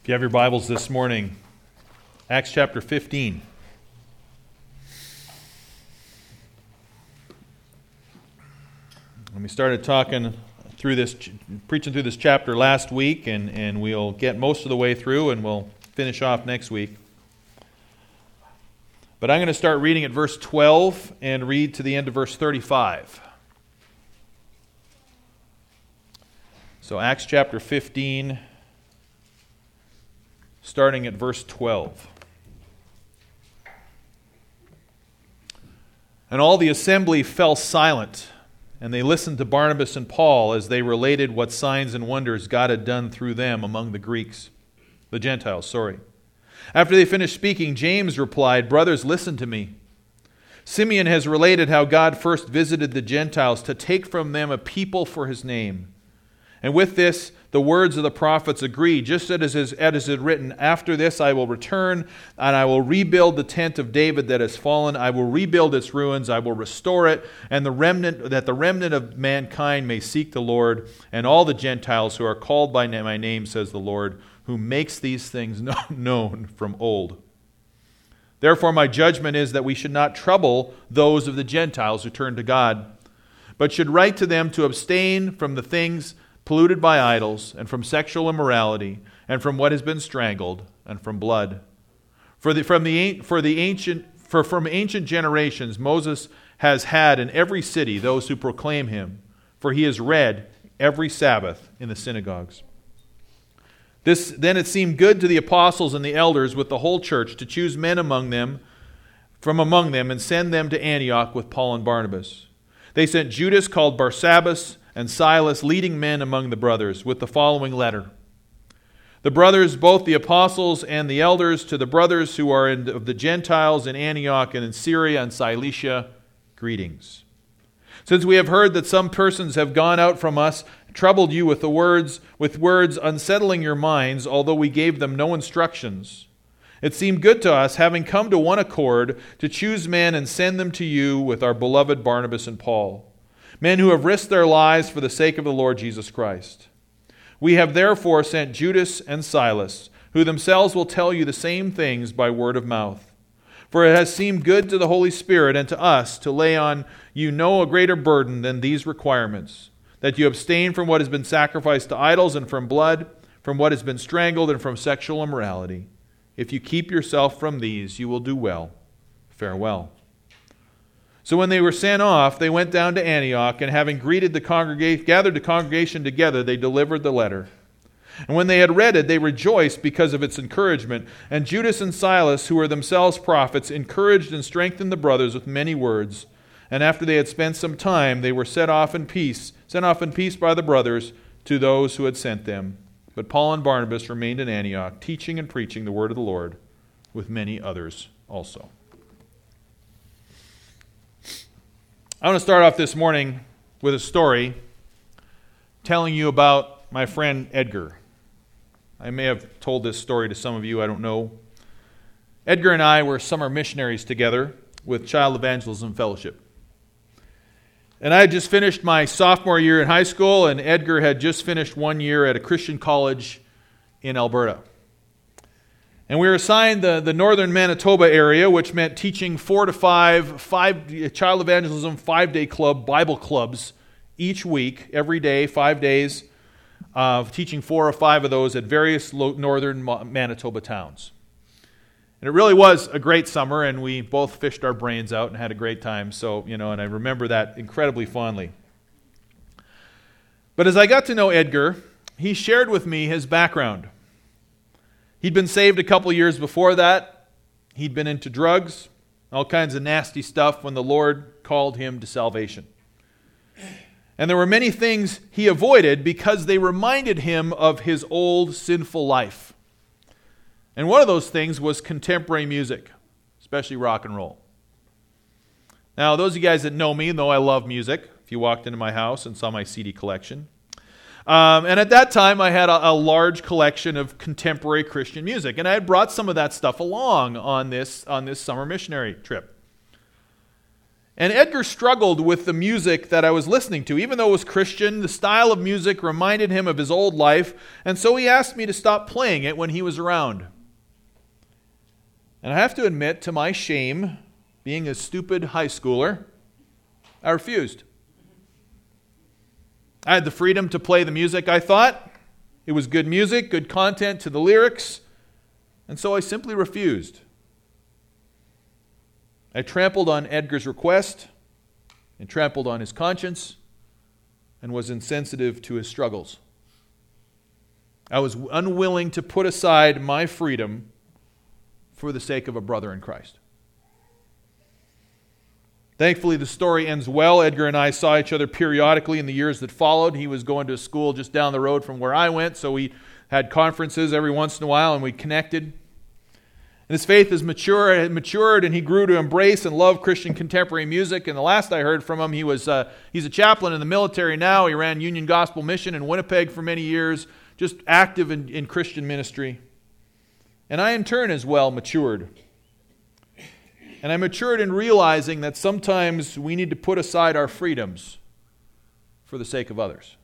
If you have your Bibles this morning, Acts chapter 15. And we started preaching through this chapter last week, and we'll get most of the way through, and we'll finish off next week. But I'm going to start reading at verse 12 and read to the end of verse 35. So Acts chapter 15, starting at verse 12. And all the assembly fell silent, and they listened to Barnabas and Paul as they related what signs and wonders God had done through them among the Gentiles. After they finished speaking, James replied, "Brothers, listen to me. Simeon has related how God first visited the Gentiles to take from them a people for his name. And with this, the words of the prophets agree, just as it is written, after this I will return, and I will rebuild the tent of David that has fallen. I will rebuild its ruins, I will restore it, and the remnant of mankind may seek the Lord, and all the Gentiles who are called by my name, says the Lord, who makes these things known from old. Therefore my judgment is that we should not trouble those of the Gentiles who turn to God, but should write to them to abstain from the things polluted by idols, and from sexual immorality, and from what has been strangled, and from blood. From ancient generations Moses has had in every city those who proclaim him, for he is read every Sabbath in the synagogues. Then it seemed good to the apostles and the elders with the whole church to choose men from among them, and send them to Antioch with Paul and Barnabas. They sent Judas, called Barsabbas, and Silas, leading men among the brothers, with the following letter. The brothers, both the apostles and the elders, to the brothers who are of the Gentiles in Antioch and in Syria and Cilicia, greetings. Since we have heard that some persons have gone out from us, troubled you with words, unsettling your minds, although we gave them no instructions, it seemed good to us, having come to one accord, to choose men and send them to you with our beloved Barnabas and Paul, men who have risked their lives for the sake of the Lord Jesus Christ. We have therefore sent Judas and Silas, who themselves will tell you the same things by word of mouth. For it has seemed good to the Holy Spirit and to us to lay on you no greater burden than these requirements, that you abstain from what has been sacrificed to idols, and from blood, from what has been strangled, and from sexual immorality. If you keep yourself from these, you will do well. Farewell." So when they were sent off, they went down to Antioch, and having gathered the congregation together, they delivered the letter. And when they had read it, they rejoiced because of its encouragement. And Judas and Silas, who were themselves prophets, encouraged and strengthened the brothers with many words. And after they had spent some time, they were sent off in peace by the brothers to those who had sent them. But Paul and Barnabas remained in Antioch, teaching and preaching the word of the Lord, with many others also. I want to start off this morning with a story telling you about my friend Edgar. I may have told this story to some of you, I don't know. Edgar and I were summer missionaries together with Child Evangelism Fellowship. And I had just finished my sophomore year in high school, and Edgar had just finished 1 year at a Christian college in Alberta. And we were assigned the northern Manitoba area, which meant teaching 4 to 5 Child Evangelism 5-day club Bible clubs each week, every day, 5 days, teaching 4 or 5 of those at various northern Manitoba towns. And it really was a great summer, and we both fished our brains out and had a great time. So, and I remember that incredibly fondly. But as I got to know Edgar, he shared with me his background. He'd been saved a couple years before that. He'd been into drugs, all kinds of nasty stuff when the Lord called him to salvation. And there were many things he avoided because they reminded him of his old sinful life. And one of those things was contemporary music, especially rock and roll. Now, those of you guys that know me know I love music. If you walked into my house and saw my CD collection. And at that time, I had a large collection of contemporary Christian music. And I had brought some of that stuff along on this summer missionary trip. And Edgar struggled with the music that I was listening to. Even though it was Christian, the style of music reminded him of his old life, and so he asked me to stop playing it when he was around. And I have to admit, to my shame, being a stupid high schooler, I refused. I had the freedom to play the music I thought. It was good music, good content to the lyrics, and so I simply refused. I trampled on Edgar's request and trampled on his conscience and was insensitive to his struggles. I was unwilling to put aside my freedom for the sake of a brother in Christ. Thankfully, the story ends well. Edgar and I saw each other periodically in the years that followed. He was going to a school just down the road from where I went, so we had conferences every once in a while, and we connected. And his faith has matured, and he grew to embrace and love Christian contemporary music. And the last I heard from him, he's a chaplain in the military now. He ran Union Gospel Mission in Winnipeg for many years, just active in Christian ministry. And I, in turn, as well, matured. And I matured in realizing that sometimes we need to put aside our freedoms for the sake of others.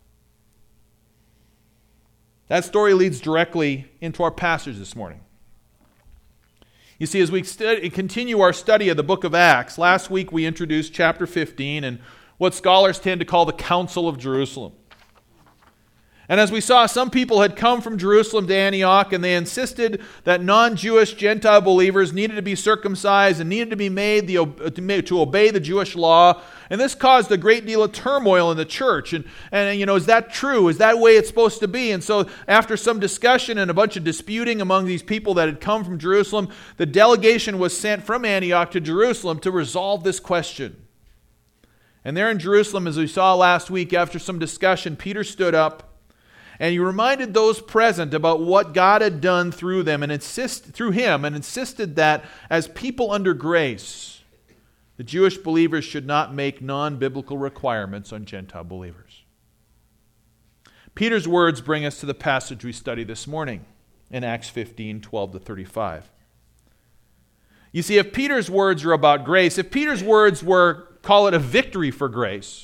That story leads directly into our passage this morning. You see, as we continue our study of the book of Acts, last week we introduced chapter 15 and what scholars tend to call the Council of Jerusalem. And as we saw, some people had come from Jerusalem to Antioch, and they insisted that non-Jewish Gentile believers needed to be circumcised and needed to be made to obey the Jewish law. And this caused a great deal of turmoil in the church. And is that true? Is that the way it's supposed to be? And so after some discussion and a bunch of disputing among these people that had come from Jerusalem, the delegation was sent from Antioch to Jerusalem to resolve this question. And there in Jerusalem, as we saw last week, after some discussion, Peter stood up and he reminded those present about what God had done through them and insisted that as people under grace, the Jewish believers should not make non-biblical requirements on Gentile believers. Peter's words bring us to the passage we study this morning in Acts 15, 12 to 35. You see, if Peter's words are about grace, if Peter's words were, call it a victory for grace,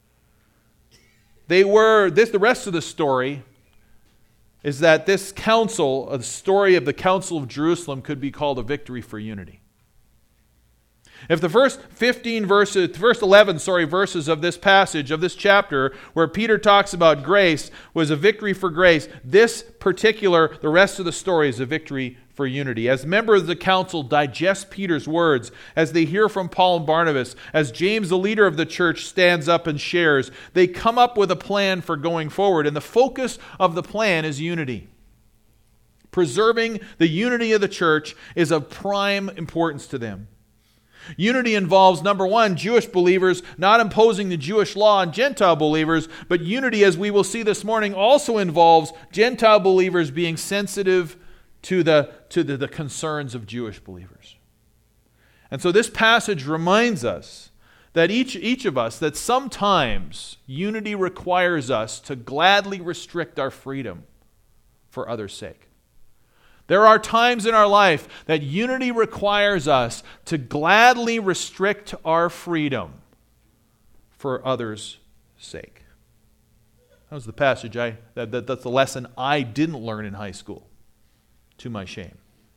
the rest of the story is that this council, the story of the Council of Jerusalem, could be called a victory for unity. If the first 11 verses of this passage, of this chapter, where Peter talks about grace, was a victory for grace, the rest of the story is a victory for unity. As members of the council digest Peter's words, as they hear from Paul and Barnabas, as James, the leader of the church, stands up and shares, they come up with a plan for going forward. And the focus of the plan is unity. Preserving the unity of the church is of prime importance to them. Unity involves, number one, Jewish believers not imposing the Jewish law on Gentile believers, but unity, as we will see this morning, also involves Gentile believers being sensitive to the concerns of Jewish believers. And so this passage reminds us that each of us, that sometimes unity requires us to gladly restrict our freedom for others' sake. There are times in our life that unity requires us to gladly restrict our freedom for others' sake. That was the passage that's the lesson I didn't learn in high school, to my shame.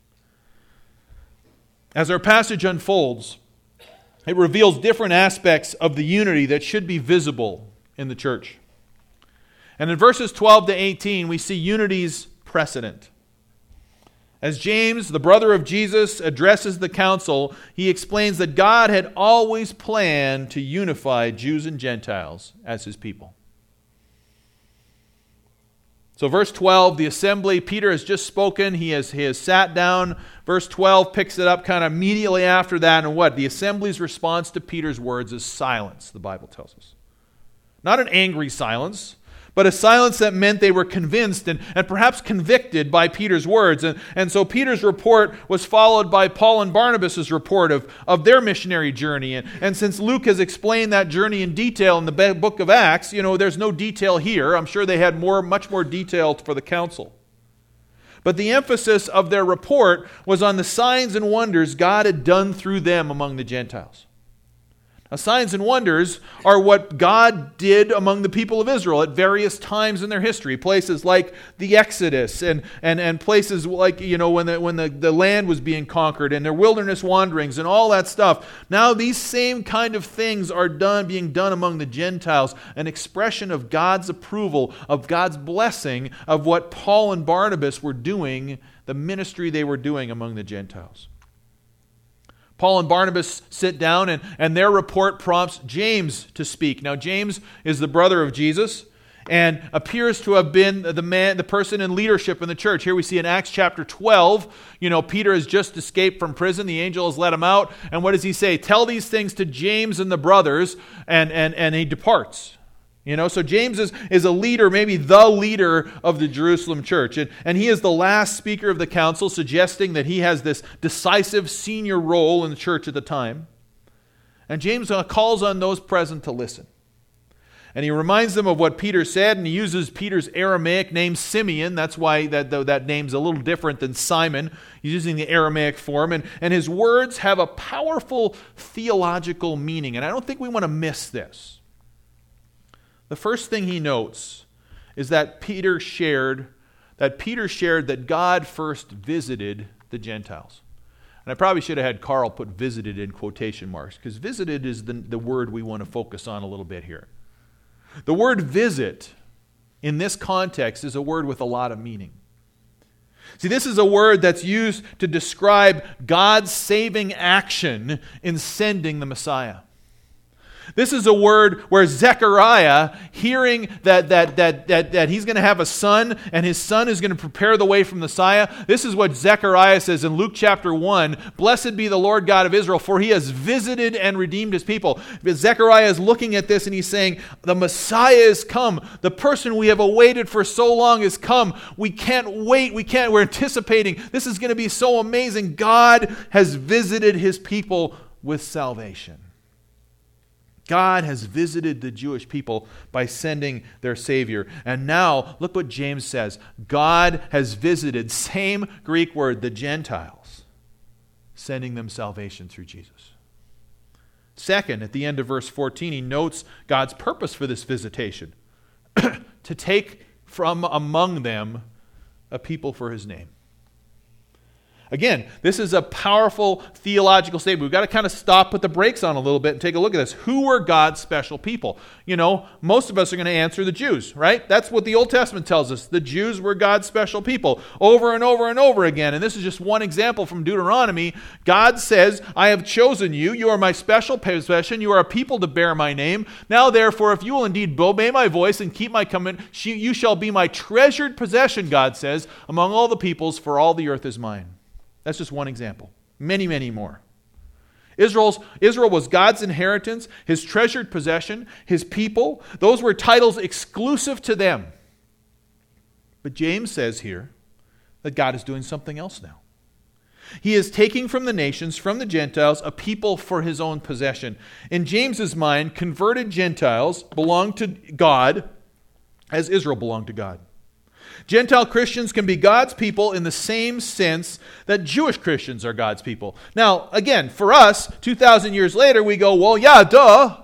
As our passage unfolds, it reveals different aspects of the unity that should be visible in the church. And in verses 12 to 18, we see unity's precedent. As James, the brother of Jesus, addresses the council, he explains that God had always planned to unify Jews and Gentiles as his people. So verse 12, the assembly, Peter has just spoken, he has sat down. Verse 12 picks it up kind of immediately after that, and what? The assembly's response to Peter's words is silence, the Bible tells us. Not an angry silence, but a silence that meant they were convinced and perhaps convicted by Peter's words. And so Peter's report was followed by Paul and Barnabas' report of their missionary journey. And since Luke has explained that journey in detail in the book of Acts, there's no detail here. I'm sure they had much more detail for the council. But the emphasis of their report was on the signs and wonders God had done through them among the Gentiles. Signs and wonders are what God did among the people of Israel at various times in their history. Places like the Exodus and places like, when the land was being conquered and their wilderness wanderings and all that stuff. Now these same kind of things are being done among the Gentiles, an expression of God's approval, of God's blessing of what Paul and Barnabas were doing, the ministry they were doing among the Gentiles. Paul and Barnabas sit down, and their report prompts James to speak. Now, James is the brother of Jesus and appears to have been the person in leadership in the church. Here we see in Acts chapter 12, Peter has just escaped from prison. The angel has let him out. And what does he say? Tell these things to James and the brothers, and he departs. So James is a leader, maybe the leader of the Jerusalem church. And he is the last speaker of the council, suggesting that he has this decisive senior role in the church at the time. And James calls on those present to listen. And he reminds them of what Peter said, and he uses Peter's Aramaic name, Simeon. That's why that name's a little different than Simon. He's using the Aramaic form. And his words have a powerful theological meaning. And I don't think we want to miss this. The first thing he notes is that Peter shared that God first visited the Gentiles. And I probably should have had Carl put visited in quotation marks, because visited is the word we want to focus on a little bit here. The word visit in this context is a word with a lot of meaning. See, this is a word that's used to describe God's saving action in sending the Messiah. This is a word where Zechariah, hearing that he's going to have a son and his son is going to prepare the way for Messiah, this is what Zechariah says in Luke chapter 1, "Blessed be the Lord God of Israel, for he has visited and redeemed his people." But Zechariah is looking at this and he's saying, the Messiah is come. The person we have awaited for so long has come. We can't wait. We're anticipating. This is going to be so amazing. God has visited his people with salvation. God has visited the Jewish people by sending their Savior. And now, look what James says. God has visited, same Greek word, the Gentiles, sending them salvation through Jesus. Second, at the end of verse 14, he notes God's purpose for this visitation. To take from among them a people for his name. Again, this is a powerful theological statement. We've got to kind of stop, put the brakes on a little bit and take a look at this. Who were God's special people? Most of us are going to answer the Jews, right? That's what the Old Testament tells us. The Jews were God's special people over and over and over again. And this is just one example from Deuteronomy. God says, "I have chosen you. You are my special possession. You are a people to bear my name. Now, therefore, if you will indeed obey my voice and keep my command, you shall be my treasured possession," God says, "among all the peoples, for all the earth is mine." That's just one example. Many, many more. Israel was God's inheritance, his treasured possession, his people. Those were titles exclusive to them. But James says here that God is doing something else now. He is taking from the nations, from the Gentiles, a people for his own possession. In James's mind, converted Gentiles belong to God as Israel belonged to God. Gentile Christians can be God's people in the same sense that Jewish Christians are God's people. Now, again, for us, 2,000 years later, we go, well, yeah, duh.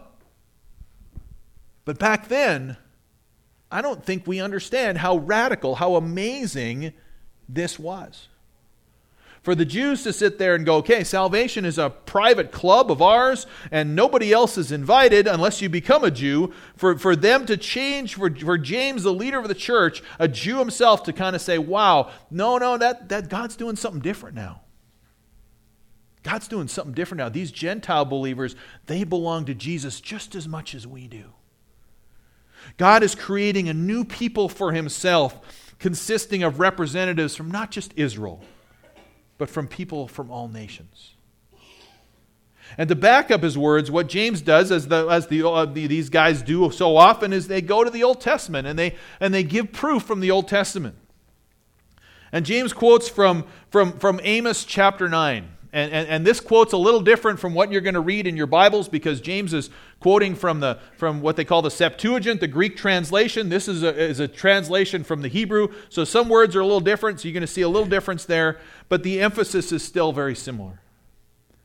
But back then, I don't think we understand how radical, how amazing this was. For the Jews to sit there and go, okay, salvation is a private club of ours and nobody else is invited unless you become a Jew. For them to change, for James, the leader of the church, a Jew himself, to kind of say, wow, no, that God's doing something different now. God's doing something different now. These Gentile believers, they belong to Jesus just as much as we do. God is creating a new people for himself, consisting of representatives from not just Israel, but from people from all nations. And to back up his words, what James does, as these guys do so often, is they go to the Old Testament and they give proof from the Old Testament. And James quotes from Amos chapter 9. And this quote's a little different from what you're going to read in your Bibles, because James is quoting from what they call the Septuagint, the Greek translation. This is a translation from the Hebrew. So some words are a little different, so you're going to see a little difference there, but the emphasis is still very similar.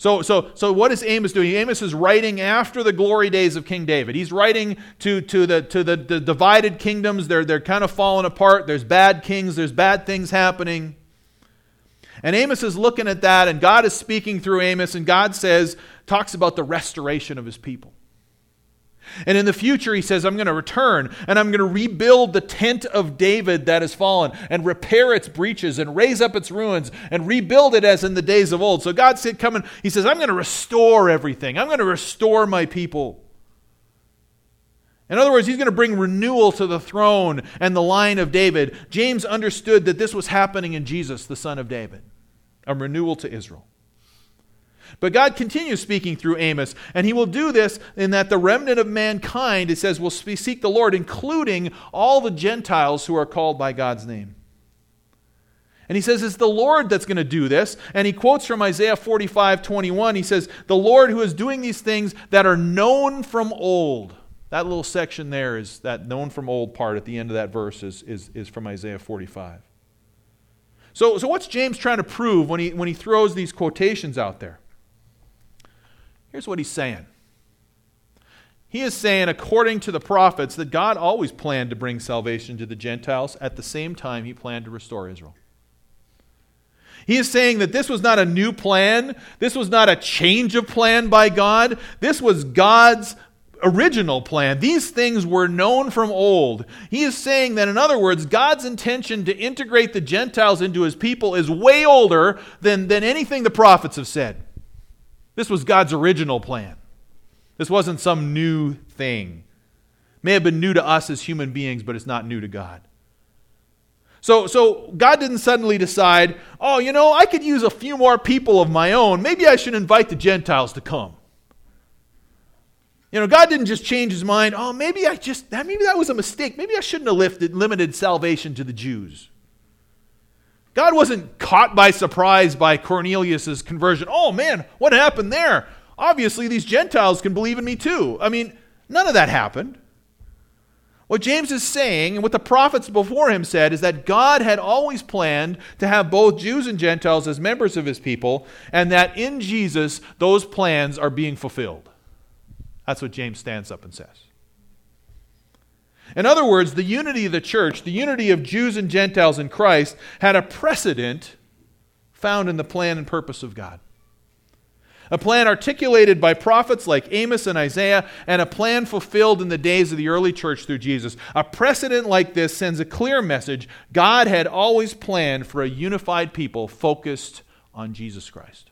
So what is Amos doing? Amos is writing after the glory days of King David. He's writing to the divided kingdoms. They're kind of falling apart. There's bad kings. There's bad things happening. And Amos is looking at that, and God is speaking through Amos, and God talks about the restoration of his people. And in the future, he says, I'm going to return, and I'm going to rebuild the tent of David that has fallen, and repair its breaches, and raise up its ruins, and rebuild it as in the days of old. So God said, he says, I'm going to restore everything. I'm going to restore my people. In other words, he's going to bring renewal to the throne and the line of David. James understood that this was happening in Jesus, the son of David, a renewal to Israel. But God continues speaking through Amos, and he will do this in that the remnant of mankind, it says, will seek the Lord, including all the Gentiles who are called by God's name. And he says it's the Lord that's going to do this. And he quotes from Isaiah 45:21. He says, the Lord who is doing these things that are known from old. That little section there is that known from old part at the end of that verse is from Isaiah 45. So what's James trying to prove when he throws these quotations out there? Here's what he's saying. He is saying, according to the prophets, that God always planned to bring salvation to the Gentiles. At the same time, he planned to restore Israel. He is saying that this was not a new plan. This was not a change of plan by God. This was God's original plan. These things were known from old. He is saying that, in other words, God's intention to integrate the Gentiles into his people is way older than anything the prophets have said. This was God's original plan. This wasn't some new thing. It may have been new to us as human beings, but it's not new to God. So God didn't suddenly decide, I could use a few more people of my own. Maybe I should invite the Gentiles to come. God didn't just change his mind. Maybe that was a mistake. Maybe I shouldn't have limited salvation to the Jews. God wasn't caught by surprise by Cornelius' conversion. Oh man, what happened there? Obviously these Gentiles can believe in me too. None of that happened. What James is saying, and what the prophets before him said, is that God had always planned to have both Jews and Gentiles as members of his people, and that in Jesus, those plans are being fulfilled. That's what James stands up and says. In other words, the unity of the church, the unity of Jews and Gentiles in Christ, had a precedent found in the plan and purpose of God. A plan articulated by prophets like Amos and Isaiah, and a plan fulfilled in the days of the early church through Jesus. A precedent like this sends a clear message. God had always planned for a unified people focused on Jesus Christ.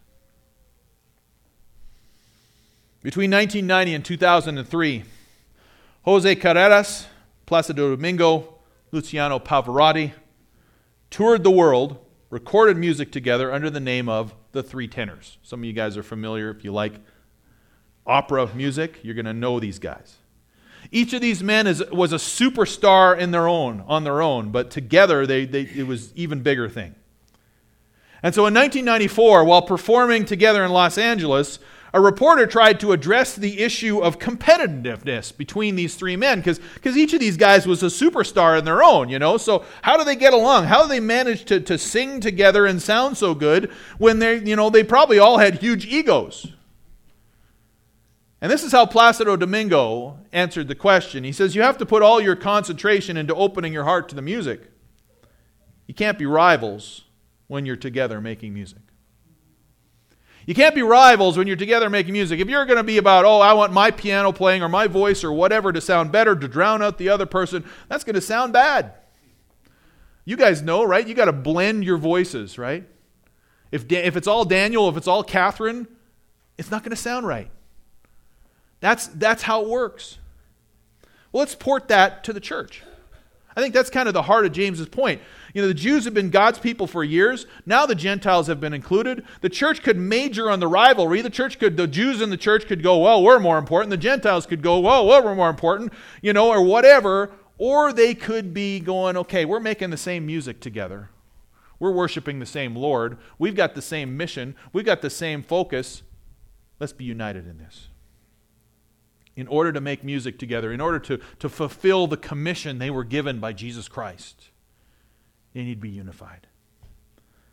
Between 1990 and 2003, Jose Carreras, Placido Domingo, Luciano Pavarotti toured the world, recorded music together under the name of the Three Tenors. Some of you guys are familiar. If you like opera music, you're going to know these guys. Each of these men was a superstar on their own, but together it was even bigger thing. And so in 1994, while performing together in Los Angeles, a reporter tried to address the issue of competitiveness between these three men, because each of these guys was a superstar in their own, So how do they get along? How do they manage to sing together and sound so good when they probably all had huge egos? And this is how Placido Domingo answered the question. He says, you have to put all your concentration into opening your heart to the music. You can't be rivals when you're together making music. You can't be rivals when you're together making music. If you're going to be about, I want my piano playing or my voice or whatever to sound better, to drown out the other person, that's going to sound bad. You guys know, right? You got to blend your voices, right? If it's all Daniel, if it's all Catherine, it's not going to sound right. That's how it works. Well, let's port that to the church. I think that's kind of the heart of James's point. The Jews have been God's people for years. Now the Gentiles have been included. The church could major on the rivalry. The Jews in the church could go, well, we're more important. The Gentiles could go, well, we're more important, or whatever. Or they could be going, okay, we're making the same music together. We're worshiping the same Lord. We've got the same mission. We've got the same focus. Let's be united in this. In order to make music together, in order to fulfill the commission they were given by Jesus Christ, they need to be unified.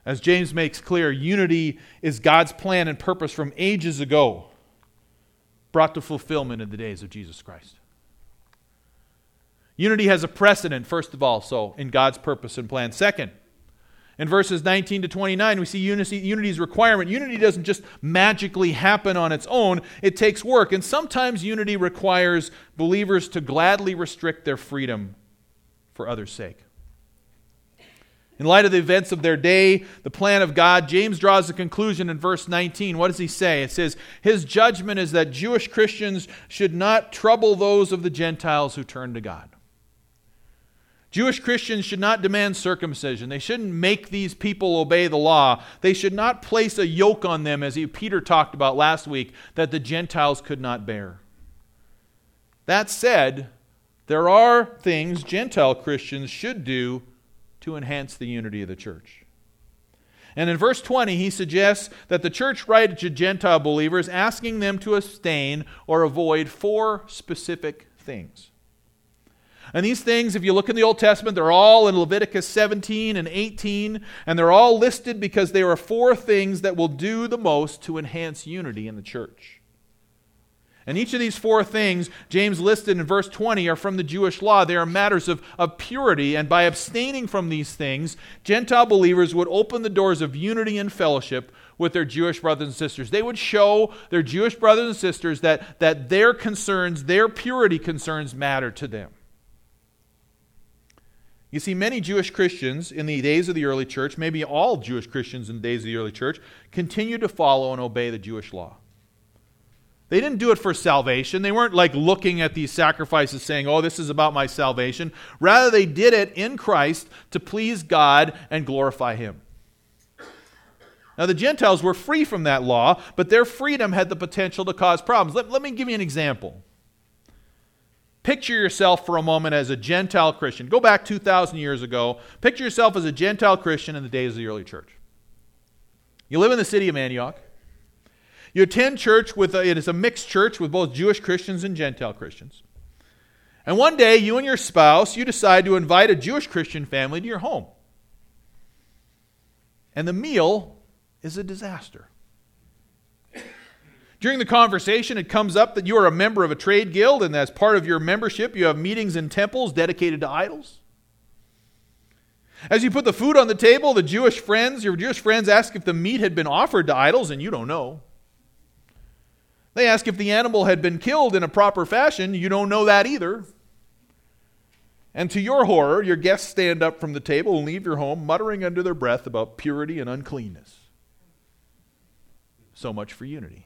As James makes clear, unity is God's plan and purpose from ages ago, brought to fulfillment in the days of Jesus Christ. Unity has a precedent, first of all, so in God's purpose and plan. Second, in verses 19 to 29, we see unity's requirement. Unity doesn't just magically happen on its own. It takes work. And sometimes unity requires believers to gladly restrict their freedom for others' sake. In light of the events of their day, the plan of God, James draws a conclusion in verse 19. What does he say? It says, his judgment is that Jewish Christians should not trouble those of the Gentiles who turn to God. Jewish Christians should not demand circumcision. They shouldn't make these people obey the law. They should not place a yoke on them, as Peter talked about last week, that the Gentiles could not bear. That said, there are things Gentile Christians should do to enhance the unity of the church. And in verse 20, he suggests that the church write to Gentile believers, asking them to abstain or avoid 4 specific things. And these things, if you look in the Old Testament, they're all in Leviticus 17 and 18, and they're all listed because there are 4 things that will do the most to enhance unity in the church. And each of these 4 things, James listed in verse 20, are from the Jewish law. They are matters of purity, and by abstaining from these things, Gentile believers would open the doors of unity and fellowship with their Jewish brothers and sisters. They would show their Jewish brothers and sisters that their concerns, their purity concerns, matter to them. You see, many Jewish Christians in the days of the early church, maybe all Jewish Christians in the days of the early church, continued to follow and obey the Jewish law. They didn't do it for salvation. They weren't like looking at these sacrifices saying, oh, this is about my salvation. Rather, they did it in Christ to please God and glorify Him. Now, the Gentiles were free from that law, but their freedom had the potential to cause problems. Let me give you an example. Picture yourself for a moment as a Gentile Christian. Go back 2,000 years ago. Picture yourself as a Gentile Christian in the days of the early church. You live in the city of Antioch. You attend church it is a mixed church with both Jewish Christians and Gentile Christians. And one day, you and your spouse, you decide to invite a Jewish Christian family to your home. And the meal is a disaster. During the conversation, it comes up that you are a member of a trade guild, and as part of your membership, you have meetings in temples dedicated to idols. As you put the food on the table, your Jewish friends ask if the meat had been offered to idols, and you don't know. They ask if the animal had been killed in a proper fashion. You don't know that either. And to your horror, your guests stand up from the table and leave your home muttering under their breath about purity and uncleanness. So much for unity.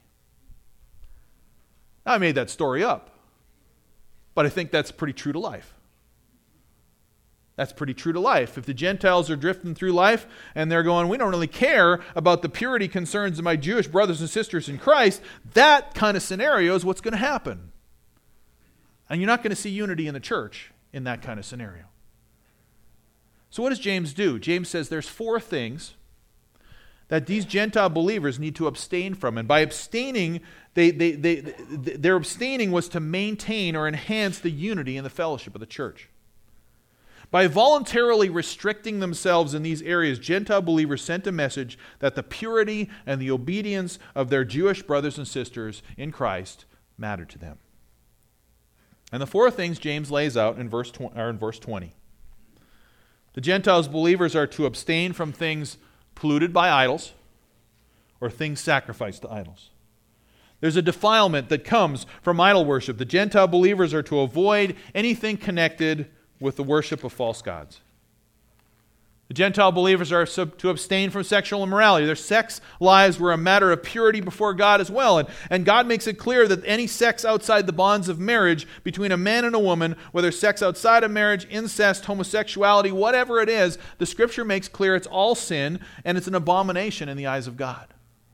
I made that story up, but I think that's pretty true to life. That's pretty true to life. If the Gentiles are drifting through life and they're going, we don't really care about the purity concerns of my Jewish brothers and sisters in Christ, that kind of scenario is what's going to happen. And you're not going to see unity in the church in that kind of scenario. So what does James do? James says there's 4 things that these Gentile believers need to abstain from. And by abstaining, their abstaining was to maintain or enhance the unity and the fellowship of the church. By voluntarily restricting themselves in these areas, Gentile believers sent a message that the purity and the obedience of their Jewish brothers and sisters in Christ mattered to them. And the 4 things James lays out in verse 20. The Gentiles believers are to abstain from things polluted by idols or things sacrificed to idols. There's a defilement that comes from idol worship. The Gentile believers are to avoid anything connected with the worship of false gods. The Gentile believers are to abstain from sexual immorality. Their sex lives were a matter of purity before God as well. And God makes it clear that any sex outside the bonds of marriage between a man and a woman, whether sex outside of marriage, incest, homosexuality, whatever it is, the Scripture makes clear it's all sin and it's an abomination in the eyes of God.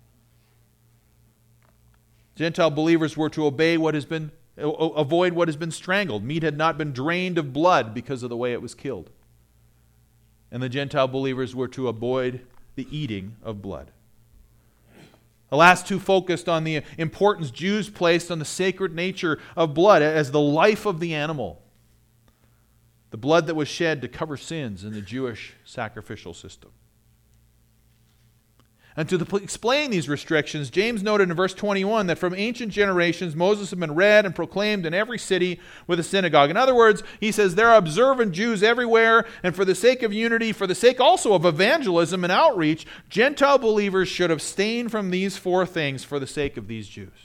Gentile believers were to avoid what has been strangled. Meat had not been drained of blood because of the way it was killed. And the Gentile believers were to avoid the eating of blood. The last 2 focused on the importance Jews placed on the sacred nature of blood as the life of the animal. The blood that was shed to cover sins in the Jewish sacrificial system. And to explain these restrictions, James noted in verse 21 that from ancient generations, Moses had been read and proclaimed in every city with a synagogue. In other words, he says there are observant Jews everywhere, and for the sake of unity, for the sake also of evangelism and outreach, Gentile believers should abstain from these four things for the sake of these Jews.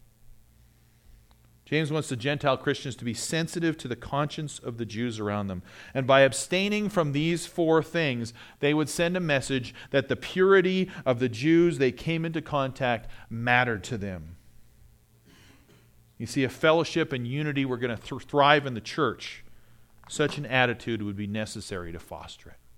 James wants the Gentile Christians to be sensitive to the conscience of the Jews around them. And by abstaining from these four things, they would send a message that the purity of the Jews they came into contact mattered to them. You see, a fellowship and unity were going to thrive in the church. Such an attitude would be necessary to foster it.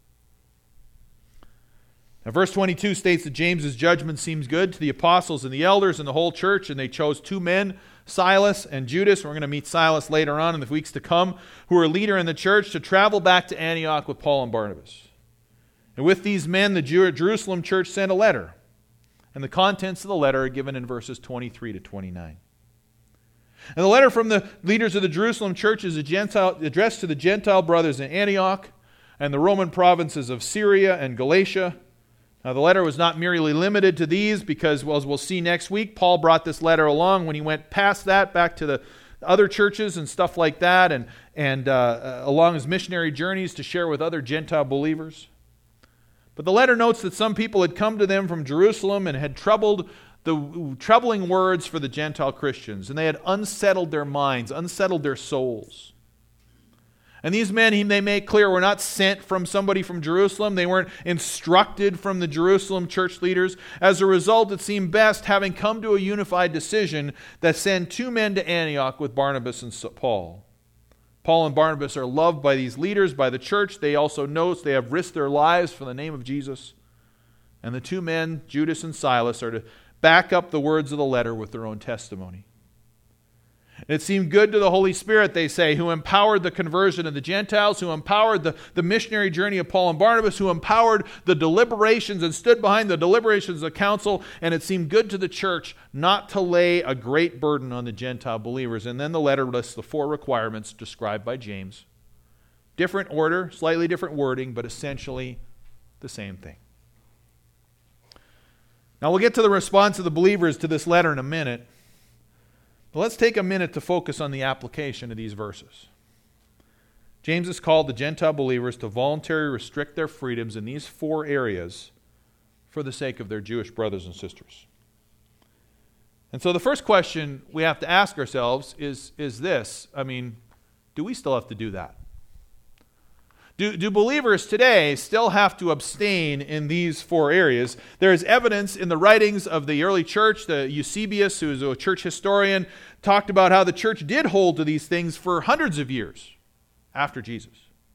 Now, verse 22 states that James's judgment seems good to the apostles and the elders and the whole church, and they chose two men, Silas and Judas. We're going to meet Silas later on in the weeks to come, who are a leader in the church, to travel back to Antioch with Paul and Barnabas. And with these men, the Jerusalem church sent a letter. And the contents of the letter are given in verses 23 to 29. And the letter from the leaders of the Jerusalem church is addressed to the Gentile brothers in Antioch and the Roman provinces of Syria and Galatia. Now, the letter was not merely limited to these because, well, as we'll see next week, Paul brought this letter along when he went past that back to the other churches and stuff like that, and along his missionary journeys to share with other Gentile believers. But the letter notes that some people had come to them from Jerusalem and had troubling words for the Gentile Christians, and they had unsettled their minds, unsettled their souls. And these men, they make clear, were not sent from somebody from Jerusalem. They weren't instructed from the Jerusalem church leaders. As a result, it seemed best, having come to a unified decision, that send two men to Antioch with Barnabas and Paul. Paul and Barnabas are loved by these leaders, by the church. They also note they have risked their lives for the name of Jesus. And the two men, Judas and Silas, are to back up the words of the letter with their own testimony. It seemed good to the Holy Spirit, they say, who empowered the conversion of the Gentiles, who empowered the missionary journey of Paul and Barnabas, who empowered the deliberations and stood behind the deliberations of the council. And it seemed good to the church not to lay a great burden on the Gentile believers. And then the letter lists the four requirements described by James. Different order, slightly different wording, but essentially the same thing. Now we'll get to the response of the believers to this letter in a minute. But let's take a minute to focus on the application of these verses. James has called the Gentile believers to voluntarily restrict their freedoms in these four areas for the sake of their Jewish brothers and sisters. And so the first question we have to ask ourselves is this. Do we still have to do that? Do believers today still have to abstain in these four areas? There is evidence in the writings of the early church. The Eusebius, who is a church historian, talked about how the church did hold to these things for hundreds of years after Jesus.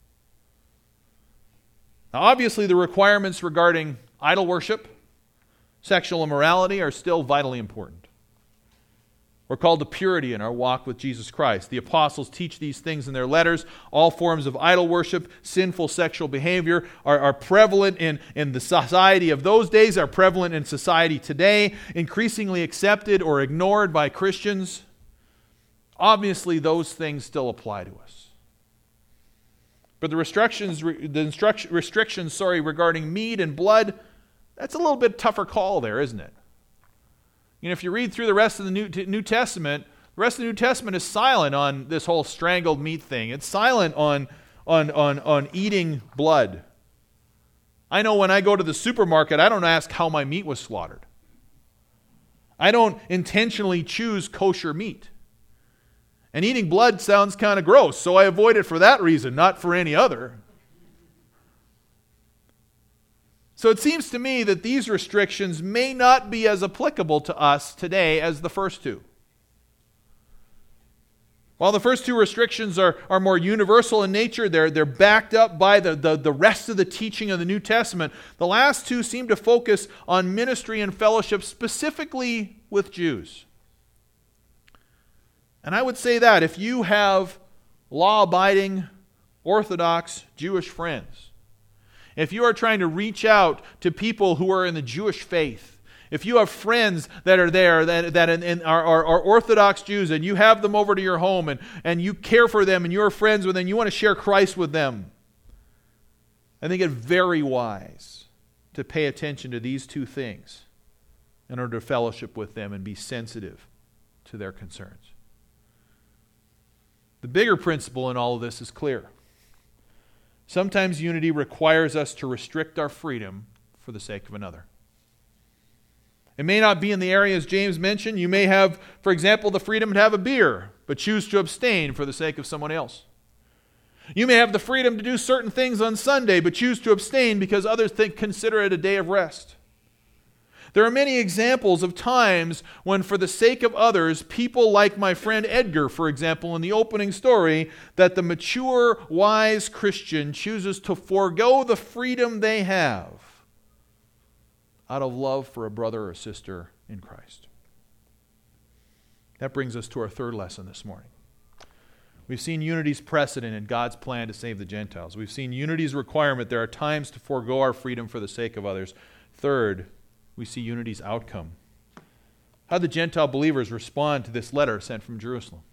Now, obviously, the requirements regarding idol worship, sexual immorality are still vitally important. We're called to purity in our walk with Jesus Christ. The apostles teach these things in their letters. All forms of idol worship, sinful sexual behavior are prevalent in the society of those days, are prevalent in society today, increasingly accepted or ignored by Christians. Obviously, those things still apply to us. But the restrictions regarding meat and blood, that's a little bit tougher call there, isn't it? If you read through the rest of the New Testament, the rest of the New Testament is silent on this whole strangled meat thing. It's silent on eating blood. I know when I go to the supermarket, I don't ask how my meat was slaughtered. I don't intentionally choose kosher meat. And eating blood sounds kind of gross, so I avoid it for that reason, not for any other. So it seems to me that these restrictions may not be as applicable to us today as the first two. While the first two restrictions are more universal in nature, they're backed up by the rest of the teaching of the New Testament, the last two seem to focus on ministry and fellowship specifically with Jews. And I would say that if you have law-abiding, Orthodox Jewish friends, if you are trying to reach out to people who are in the Jewish faith, if you have friends that are there that are Orthodox Jews and you have them over to your home and you care for them and you're friends with them, you want to share Christ with them, I think it's very wise to pay attention to these two things in order to fellowship with them and be sensitive to their concerns. The bigger principle in all of this is clear. Sometimes unity requires us to restrict our freedom for the sake of another. It may not be in the areas James mentioned. You may have, for example, the freedom to have a beer, but choose to abstain for the sake of someone else. You may have the freedom to do certain things on Sunday, but choose to abstain because others consider it a day of rest. There are many examples of times when, for the sake of others, people like my friend Edgar, for example, in the opening story, that the mature, wise Christian chooses to forego the freedom they have out of love for a brother or sister in Christ. That brings us to our third lesson this morning. We've seen unity's precedent in God's plan to save the Gentiles. We've seen unity's requirement. There are times to forego our freedom for the sake of others. Third, we see unity's outcome. How did the Gentile believers respond to this letter sent from Jerusalem?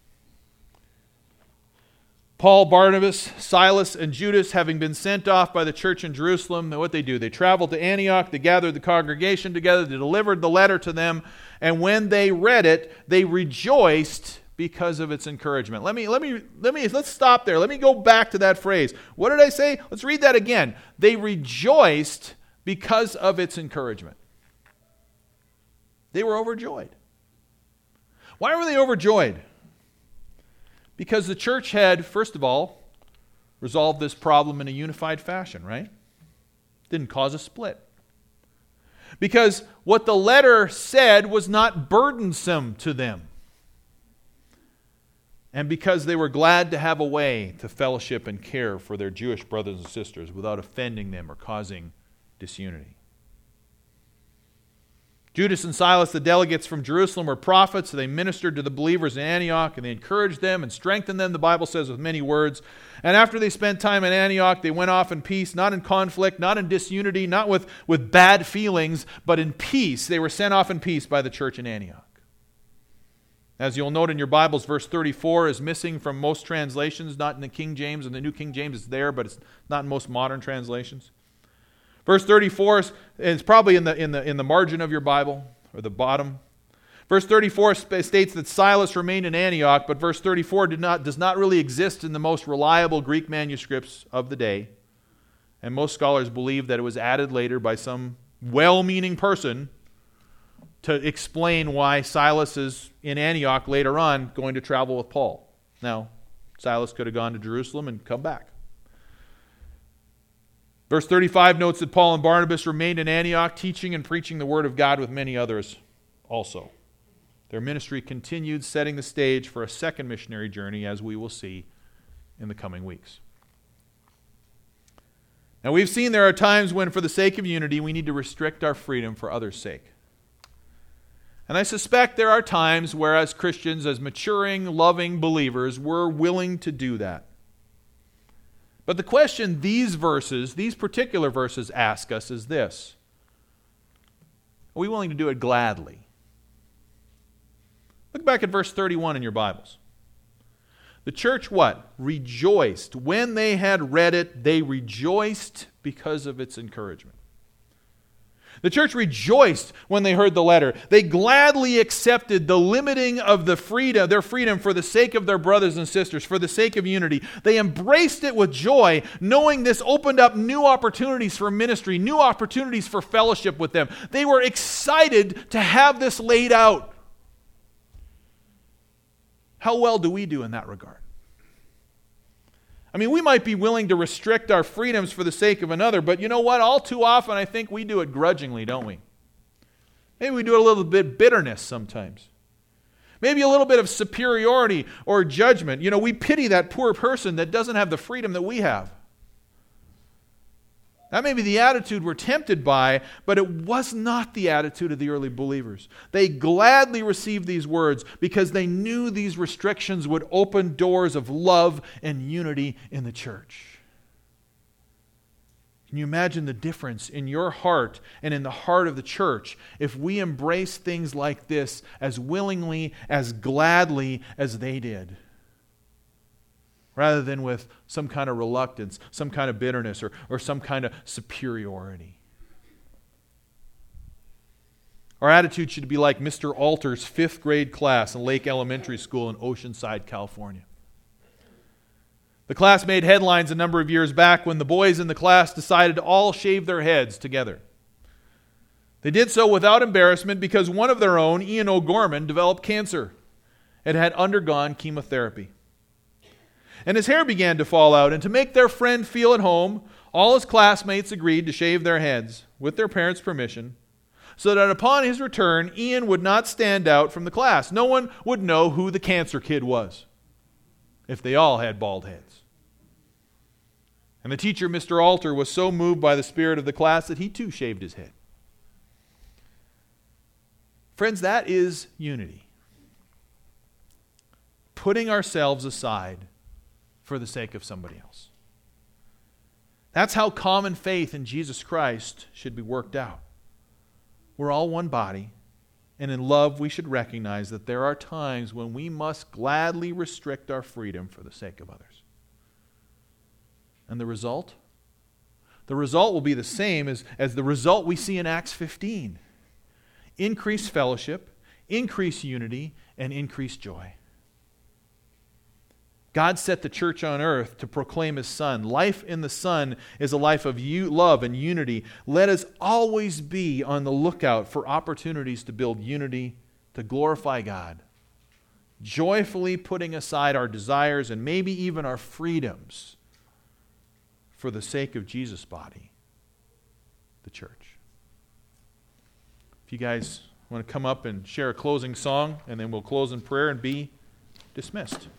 Paul, Barnabas, Silas, and Judas, having been sent off by the church in Jerusalem, what they do? They traveled to Antioch, they gathered the congregation together, they delivered the letter to them, and when they read it, they rejoiced because of its encouragement. Let's stop there. Let me go back to that phrase. What did I say? Let's read that again. They rejoiced because of its encouragement. They were overjoyed. Why were they overjoyed? Because the church had, first of all, resolved this problem in a unified fashion, right? Didn't cause a split. Because what the letter said was not burdensome to them. And because they were glad to have a way to fellowship and care for their Jewish brothers and sisters without offending them or causing disunity. Judas and Silas, the delegates from Jerusalem, were prophets. So they ministered to the believers in Antioch, and they encouraged them and strengthened them, the Bible says, with many words. And after they spent time in Antioch, they went off in peace, not in conflict, not in disunity, not with bad feelings, but in peace. They were sent off in peace by the church in Antioch. As you'll note in your Bibles, verse 34 is missing from most translations, not in the King James. And the New King James is there, but it's not in most modern translations. Verse 34 is probably in the margin of your Bible, or the bottom. Verse 34 states that Silas remained in Antioch, but verse 34 does not really exist in the most reliable Greek manuscripts of the day. And most scholars believe that it was added later by some well-meaning person to explain why Silas is in Antioch later on going to travel with Paul. Now, Silas could have gone to Jerusalem and come back. Verse 35 notes that Paul and Barnabas remained in Antioch, teaching and preaching the word of God with many others also. Their ministry continued, setting the stage for a second missionary journey, as we will see in the coming weeks. Now, we've seen there are times when, for the sake of unity, we need to restrict our freedom for others' sake. And I suspect there are times where, as Christians, as maturing, loving believers, we're willing to do that. But the question these particular verses ask us is this: are we willing to do it gladly? Look back at verse 31 in your Bibles. The church what? Rejoiced. When they had read it, they rejoiced because of its encouragement. The church rejoiced when they heard the letter. They gladly accepted the limiting of their freedom for the sake of their brothers and sisters, for the sake of unity. They embraced it with joy, knowing this opened up new opportunities for ministry, new opportunities for fellowship with them. They were excited to have this laid out. How well do we do in that regard? I mean, we might be willing to restrict our freedoms for the sake of another, but you know what? All too often, I think we do it grudgingly, don't we? Maybe we do it a little bit bitterness sometimes. Maybe a little bit of superiority or judgment. You know, we pity that poor person that doesn't have the freedom that we have. That may be the attitude we're tempted by, but it was not the attitude of the early believers. They gladly received these words because they knew these restrictions would open doors of love and unity in the church. Can you imagine the difference in your heart and in the heart of the church if we embrace things like this as willingly, as gladly as they did? Rather than with some kind of reluctance, some kind of bitterness, or some kind of superiority. Our attitude should be like Mr. Alter's 5th grade class in Lake Elementary School in Oceanside, California. The class made headlines a number of years back when the boys in the class decided to all shave their heads together. They did so without embarrassment because one of their own, Ian O'Gorman, developed cancer and had undergone chemotherapy. And his hair began to fall out, and to make their friend feel at home, all his classmates agreed to shave their heads, with their parents' permission, so that upon his return, Ian would not stand out from the class. No one would know who the cancer kid was if they all had bald heads. And the teacher, Mr. Alter, was so moved by the spirit of the class that he too shaved his head. Friends, that is unity. Putting ourselves aside for the sake of somebody else. That's how common faith in Jesus Christ should be worked out. We're all one body, and in love we should recognize that there are times when we must gladly restrict our freedom for the sake of others. And the result? The result will be the same as the result we see in Acts 15. Increased fellowship, increased unity, and increased joy. God set the church on earth to proclaim His Son. Life in the Son is a life of love and unity. Let us always be on the lookout for opportunities to build unity, to glorify God, joyfully putting aside our desires and maybe even our freedoms for the sake of Jesus' body, the church. If you guys want to come up and share a closing song, and then we'll close in prayer and be dismissed.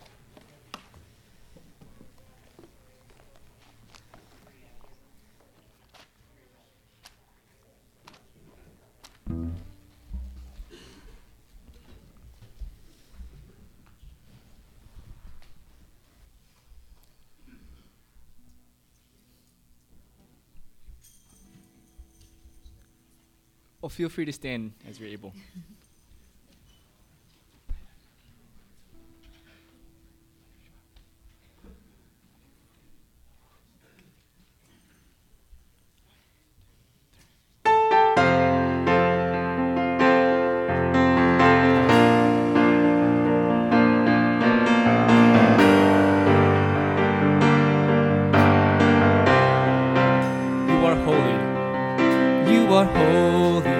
Well, feel free to stand as you're able. You are holy. You are holy.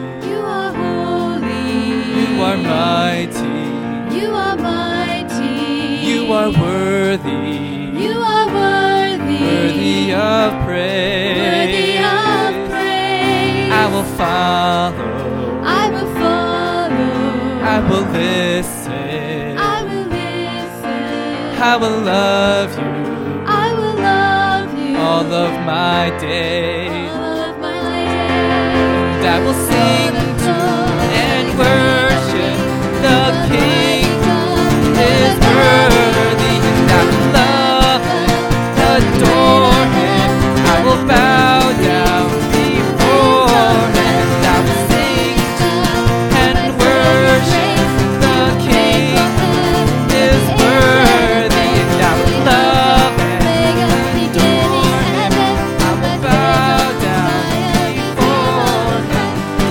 You are mighty. You are mighty. You are worthy. You are worthy. Worthy of praise. Worthy of praise. I will follow. I will follow. I will listen. I will listen. I will love you. I will love you. All of my days. All of my days. And I will sing and worship the King is worthy, and I will love Him, adore Him. I will bow down before Him, and I will sing and worship the King is worthy, and I will love Him, adore Him. I will bow down before Him.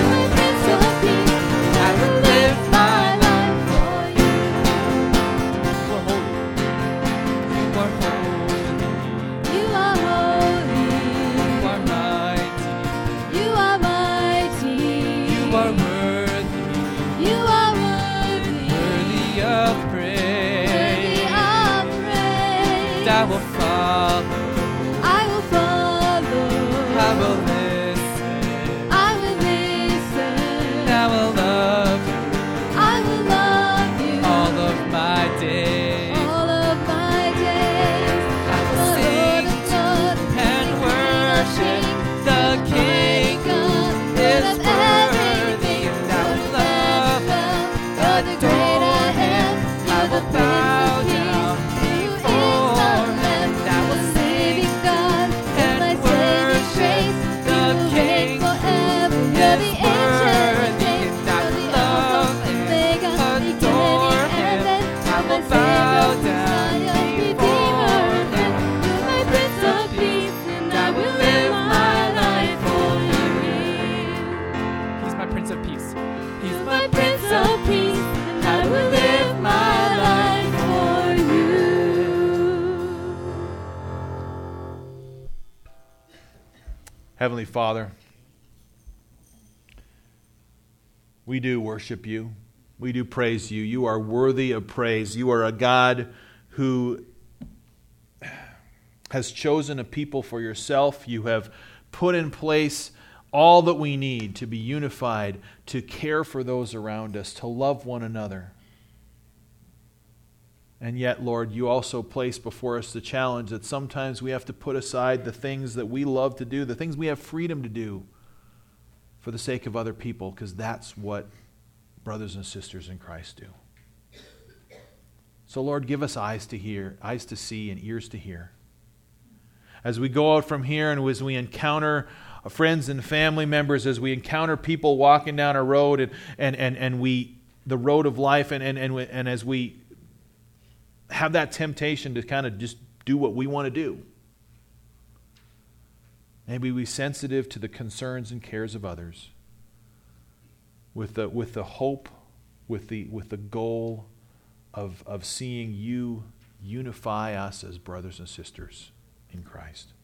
Heavenly Father, we do worship you. We do praise you. You are worthy of praise. You are a God who has chosen a people for yourself. You have put in place all that we need to be unified, to care for those around us, to love one another. And yet, Lord, you also place before us the challenge that sometimes we have to put aside the things that we love to do, the things we have freedom to do for the sake of other people, because that's what brothers and sisters in Christ do. So, Lord, give us eyes to hear, eyes to see, and ears to hear. As we go out from here and as we encounter friends and family members, as we encounter people walking down a road and we the road of life, and as we have that temptation to kind of just do what we want to do, may we be sensitive to the concerns and cares of others, with the hope, with the goal of seeing you unify us as brothers and sisters in Christ.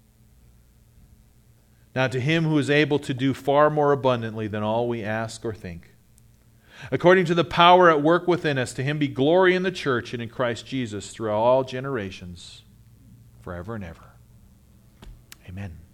Now, to him who is able to do far more abundantly than all we ask or think, according to the power at work within us, to him be glory in the church and in Christ Jesus throughout all generations, forever and ever. Amen.